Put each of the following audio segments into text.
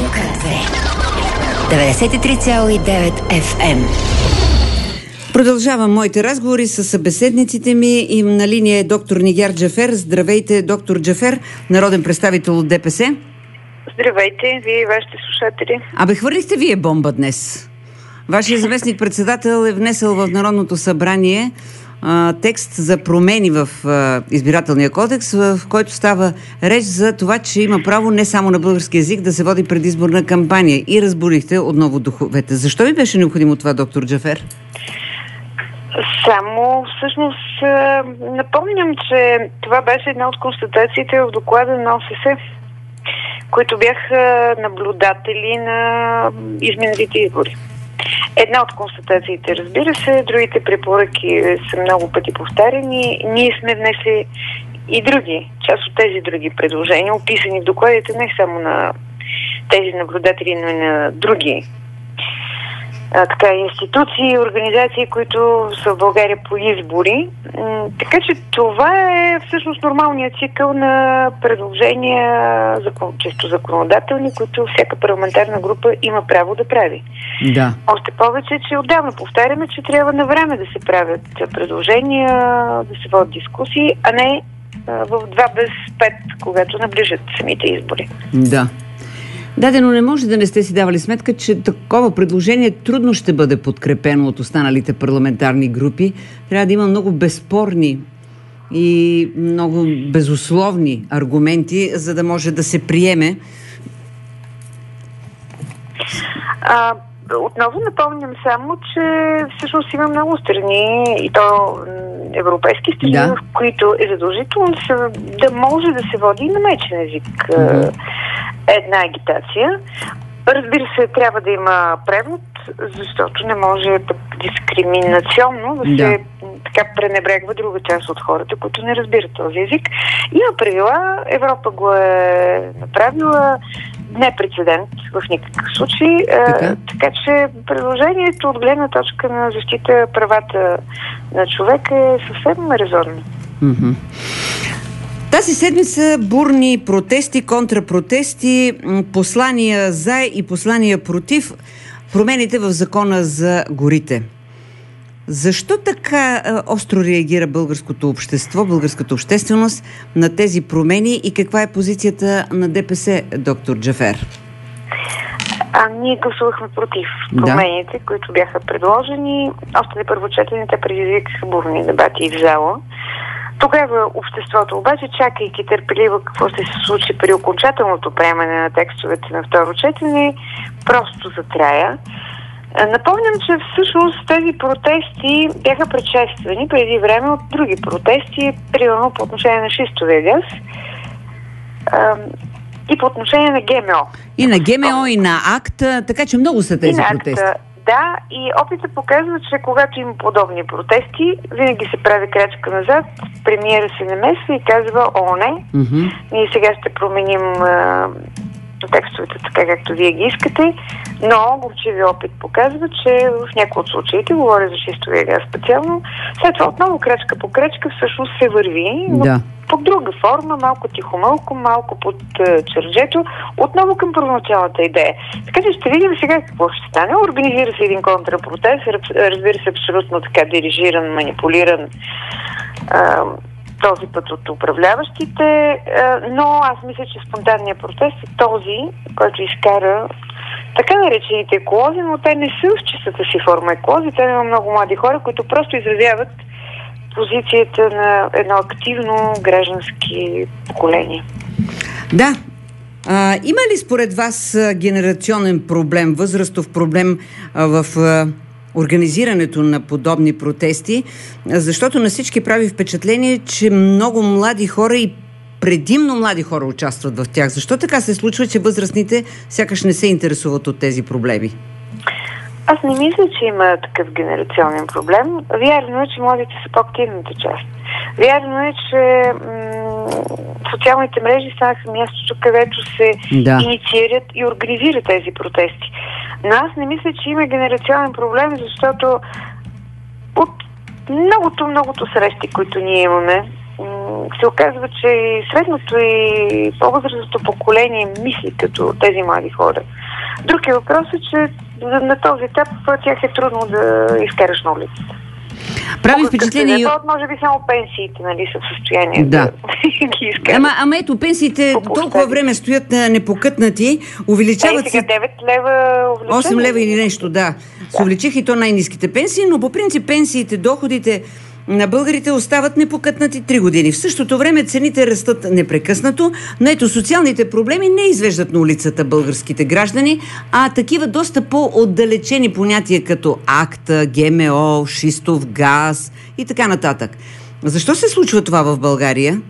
кафе. 93,9 FM. Продължавам моите разговори с събеседниците ми и на линия е доктор Нигяр Джафер. Здравейте, доктор Джафер, народен представител от ДПС. Здравейте, вие и вашите слушатели. Хвърлихте вие бомба днес. Вашият заместник-председател е внесъл в Народното събрание текст за промени в избирателния кодекс, в който става реч за това, че има право не само на български език да се води предизборна кампания. И разбудихте отново духовете. Защо ви беше необходимо това, доктор Джафер? Само, всъщност, напомням, че това беше една от констатациите в доклада на ОССЕ, които бяха наблюдатели на изминалите избори. Една от констатациите, разбира се, другите препоръки са много пъти повтарени. Ние сме внесли и други, част от тези други предложения, описани в докладите не само на тези наблюдатели, но и на други институции, организации, които са в България по избори. Така че това е всъщност нормалният цикъл на предложения, често законодателни, които всяка парламентарна група има право да прави. Да. Още повече, че отдавна повтаряме, че трябва на време да се правят предложения, да се водят дискусии, а не в 2 без 5, когато наближат самите избори. Да. Но не може да не сте си давали сметка, че такова предложение трудно ще бъде подкрепено от останалите парламентарни групи. Трябва да има много безспорни и много безусловни аргументи, за да може да се приеме. Отново напомням само, че всъщност има много страни, и то европейски страни, в които е задължително да може да се води и на майчин език една агитация. Разбира се, трябва да има превод, защото не може дискриминационно да се така пренебрегва друга част от хората, които не разбират този език. Има правила, Европа го е направила, не прецедент в никакъв случай. Така че предложението от гледна точка на защита правата на човека е съвсем резонно. Тази седмица бурни протести, контрапротести, послания за и послания против промените в закона за горите. Защо така остро реагира българското общество, българската общественост на тези промени и каква е позицията на ДПС, доктор Джафер? Ние гласувахме против промените, които бяха предложени. Още на първочетене те предизвикаха бурни дебати и в зала. Тогава обществото обаче, чакайки търпеливо какво ще се случи при окончателното приемане на текстовете на второ четене, просто затрая. Напомням, че всъщност тези протести бяха предшествани преди време от други протести, примерно по отношение на шистовия газ и по отношение на ГМО. И на ГМО, и на АКТ, така че много са тези протести. Да, и опитът показва, че когато има подобни протести, винаги се прави крачка назад, премиера се намесва и казва: о, не, ние сега ще променим текстовете така, както вие ги искате, но горчивия опит показва, че в някои от случаите, говоря за шистовия газ специално, след това отново крачка по крачка всъщност се върви, но под друга форма, малко тихомълко, малко под черджето, отново към първоначалната идея. Така че ще видим сега какво ще стане. Организира се един контрапротест, разбира се, абсолютно така дирижиран, манипулиран този път от управляващите, но аз мисля, че спонтанният протест е този, който изкара така наречените еколози, но те не са в чистата си форма еколози. Те има много млади хора, които просто изразяват позицията на едно активно граждански поколение. Да. Има ли според вас генерационен проблем, възрастов проблем в организирането на подобни протести? Защото на всички прави впечатление, че много млади хора и предимно млади хора участват в тях. Защо така се случва, че възрастните сякаш не се интересуват от тези проблеми? Аз не мисля, че има такъв генерационен проблем. Вярно е, че младите са по-активната част. Вярно е, че социалните мрежи станаха мястото, където се инициират и организират тези протести. Но аз не мисля, че има генерационен проблем, защото от многото срещи, които ние имаме, се оказва, че и средното и по-възрастното поколение мисли като тези млади хора. Друг е въпросът, че на този етап тях е трудно да изкараш на улицата. Прави впечатление... Може би само пенсиите, нали, са в състояние да ги изкарат. Ама ето, пенсиите толкова време стоят непокътнати, увеличават се... 9 лева увеличение. 8 лева или нещо, да. Се увеличиха и то най-ниските пенсии, но по принцип пенсиите, доходите на българите остават непокътнати 3 години. В същото време цените растат непрекъснато, но ето социалните проблеми не извеждат на улицата българските граждани, а такива доста по-отдалечени понятия като акта, ГМО, шистов газ и така нататък. Защо се случва това в България?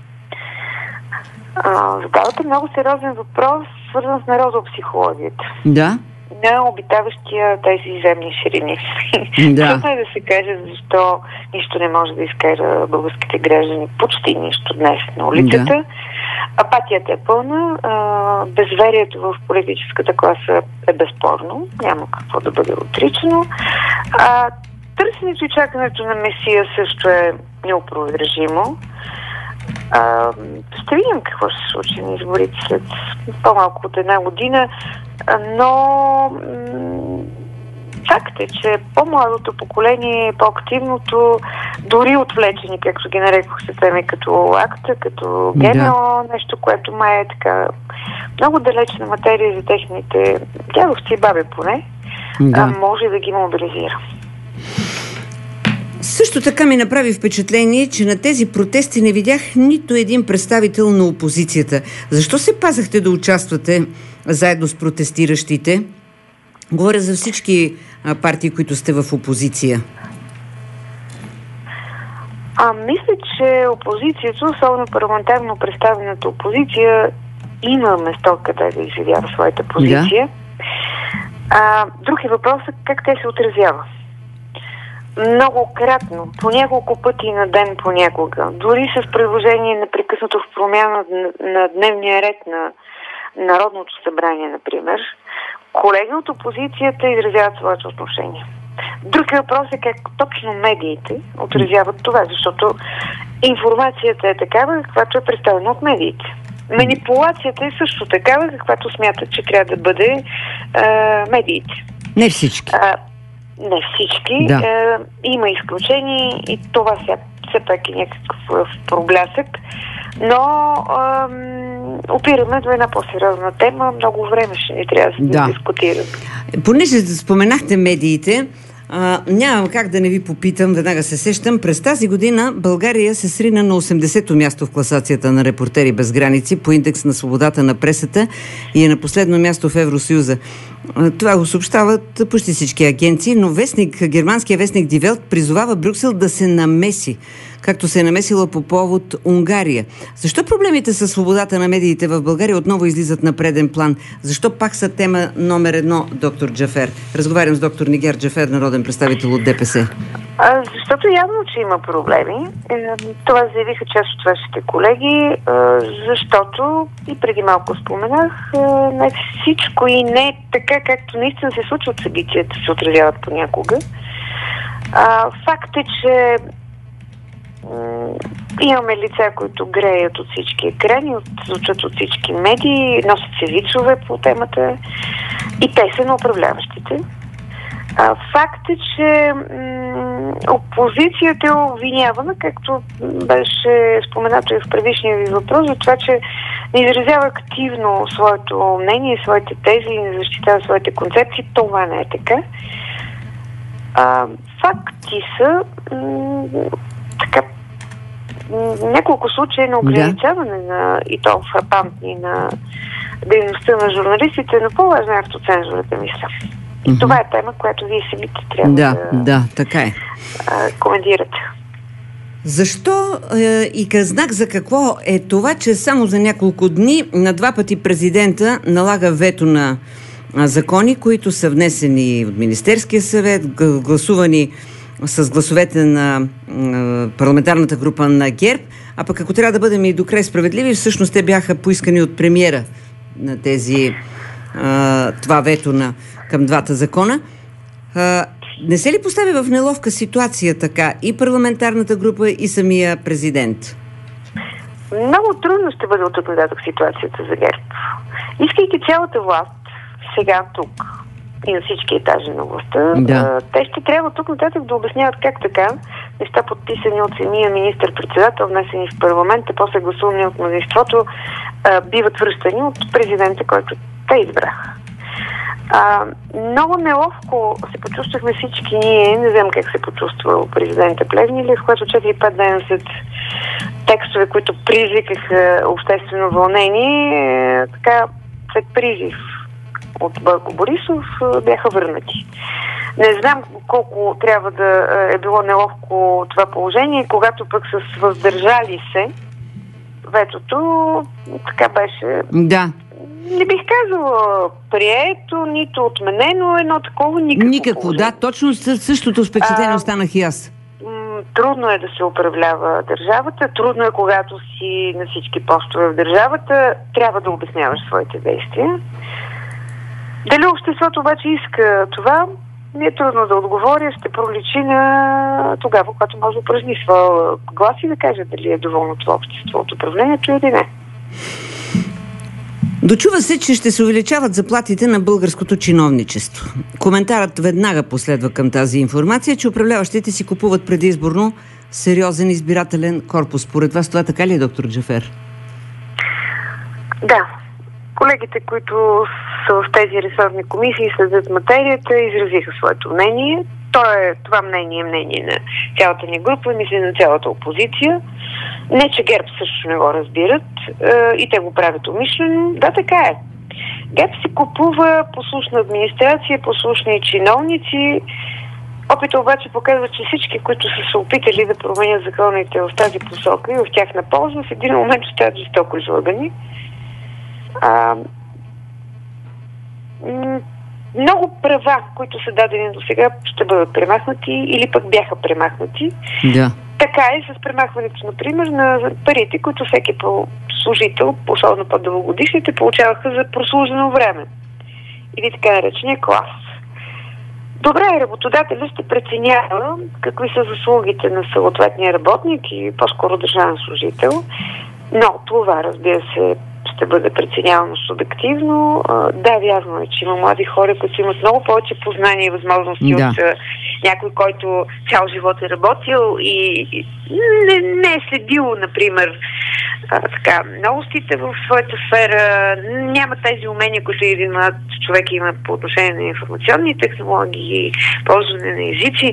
Задавате много сериозен въпрос, свързан с народопсихологията. Да. На обитаващия тези земни ширини. Да. Трудно е да се каже защо нищо не може да изкара българските граждани, почти нищо днес на улицата. Да. Апатията е пълна, безверието в политическата класа е безспорно, няма какво да бъде отричано. Търсенето и чакането на Месия също е неопровержимо. Ще видим какво ще се случи на изборите след по-малко от 1 година, но факт е, че по-младото поколение, по-активното, дори отвлечени, както ги нарекох се теми, като акта, като ГМО, нещо, което май е така много далечна материя за техните дядовци и баби поне, може да ги мобилизира. Също така ми направи впечатление, че на тези протести не видях нито един представител на опозицията. Защо се пазахте да участвате заедно с протестиращите? Говоря за всички партии, които сте в опозиция. Мисля, че опозицията, особено парламентарно представената опозиция, има место къде да изявява своята позиция. Да. Друг е въпросът как те се отразява. Многократно, по няколко пъти на ден понякога, дори с предложение непрекъснато в промяна на дневния ред на Народното събрание, например, колеги от опозицията изразяват своето отношение. Друг въпрос е как точно медиите отразяват това, защото информацията е такава, каквато е представена от медиите. Манипулацията е също такава, каквато смятат, че трябва да бъде медиите. Не всички. Не всички. Да. Има изключения и това все пак е някакъв проблясък. Но опираме до една по-сериозна тема. Много време ще ни трябва да дискутираме. Понеже споменахте медиите, нямам как да не ви попитам, веднага се сещам. През тази година България се срина на 80-то място в класацията на Репортери без граници по индекс на свободата на пресата и е на последно място в Евросъюза. Това го съобщават почти всички агенции, но германския вестник Die Welt призовава Брюксел да се намеси, както се е намесила по повод Унгария. Защо проблемите със свободата на медиите в България отново излизат на преден план? Защо пак са тема номер 1, доктор Джафер? Разговарям с доктор Нигяр Джафер, народен представител от ДПС. Защото явно, че има проблеми. Това заявиха част от вашите колеги, защото и преди малко споменах, не всичко и не така, както наистина се случват събитията, се отразяват понякога. Факт е, че имаме лица, които греят от всички екрани, звучат от всички медии, носят се вицове по темата и те са на управляващите. Факт е, че опозицията е обвинявана, както беше споменато и в предишния ви въпрос, за това, че не изразява активно своето мнение, своите тези, не защитава своите концепции. Това не е така. Факти са така няколко случаи на ограничаване на и то фрапантни на дейността на журналистите, но по-важна е автоцензурата, мисля. И това е тема, която вие самите трябва да така е. Коментирате. Защо и знак за какво е това, че само за няколко дни на 2 пъти президента налага вето на закони, които са внесени от Министерския съвет, гласувани с гласовете на парламентарната група на ГЕРБ, а пък ако трябва да бъдем и докрай справедливи, всъщност те бяха поискани от премиера на тези това вето към двата закона. Не се ли поставя в неловка ситуация така и парламентарната група, и самия президент? Много трудно ще бъде оттук нататък ситуацията за ГЕРБ. Искайки цялата власт, сега тук и на всички етажи на властта, те ще трябва тук нататък да обясняват как така неща, подписани от самия министър-председател, внесени в парламента, после гласувани от мнозинството, биват връщани от президента, който те избраха. Много неловко се почувствахме всички ние, не знам как се почувства президента Плевнелиев, когато 4-5 дена след текстове, които призвикаха обществено вълнение, така след призив от Бойко Борисов бяха върнати. Не знам колко трябва да е било неловко това положение, когато пък с въздържали се ветото така беше... Да. Не бих казала прието, нито отменено, едно такова никакво положение. Да, точно същото впечатление останах и аз. Трудно е да се управлява държавата, трудно е когато си на всички постове в държавата, трябва да обясняваш своите действия. Дали обществото обаче иска това, не е трудно да отговоря, ще проличи на тогава, когато може да упражни своя глас и да каже дали е доволно това общество от управлението или не. Дочува се, че ще се увеличават заплатите на българското чиновничество. Коментарът веднага последва към тази информация, че управляващите си купуват предизборно сериозен избирателен корпус. Според вас това така ли е, доктор Джафер? Да. Колегите, които са в тези ресорни комисии, следят материята, изразиха своето мнение. Това мнение е мнение на цялата ни група, мисля на цялата опозиция. Не, че ГЕРБ също не го разбират и те го правят умишлено. Да, така е. ГЕРБ се купува послушна администрация, послушни чиновници. Опитът обаче показва, че всички, които са се опитали да променят законите в тази посока и в тяхна полза, в един момент остават жестоко излъгани. Много права, които са дадени до сега, ще бъдат премахнати или пък бяха премахнати. Да. Така е с премахването, например, на парите, които всеки служител, особено по-дългогодишните, получаваха за прослужено време. Или така наречения клас. Добре, работодателят ще преценява какви са заслугите на съответния работник и по-скоро държавен служител, но това, разбира се, ще бъде преценявано субективно. Да, вярно е, че има млади хора, които имат много повече познания и възможности от някой, който цял живот е работил и не е следил, например, новостите в своята сфера, няма тези умения, които един млад човек има по отношение на информационни технологии, ползване на езици,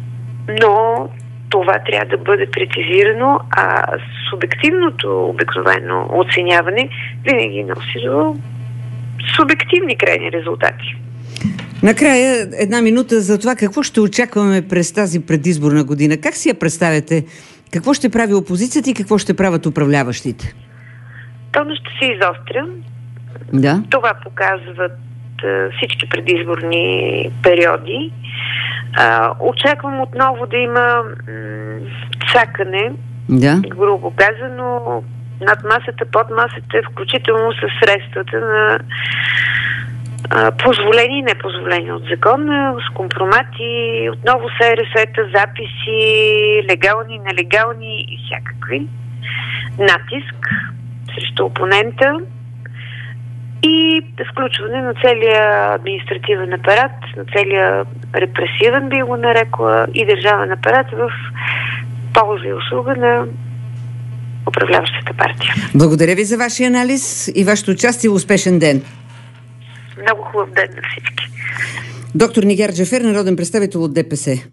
но това трябва да бъде прецизирано, а субективното обикновено оценяване винаги носи до субективни крайни резултати. Накрая една минута за това какво ще очакваме през тази предизборна година. Как си я представяте? Какво ще прави опозицията и какво ще правят управляващите? Тонът ще се изостря. Да. Това показват всички предизборни периоди. Очаквам отново да има цакане, грубо казано, над масата, под масата, включително със средствата на позволени и непозволени от закона, с компромати, отново СРС-та, записи, легални, нелегални и всякакви. Натиск срещу опонента и включване на целия административен апарат, на целия репресивен, би го нарекла, и държавен апарат в полза и услуга на управляващата партия. Благодаря ви за вашия анализ и вашето участие. Успешен ден! Много хубав ден на всички! Доктор Нигяр Джафер, народен представител от ДПС.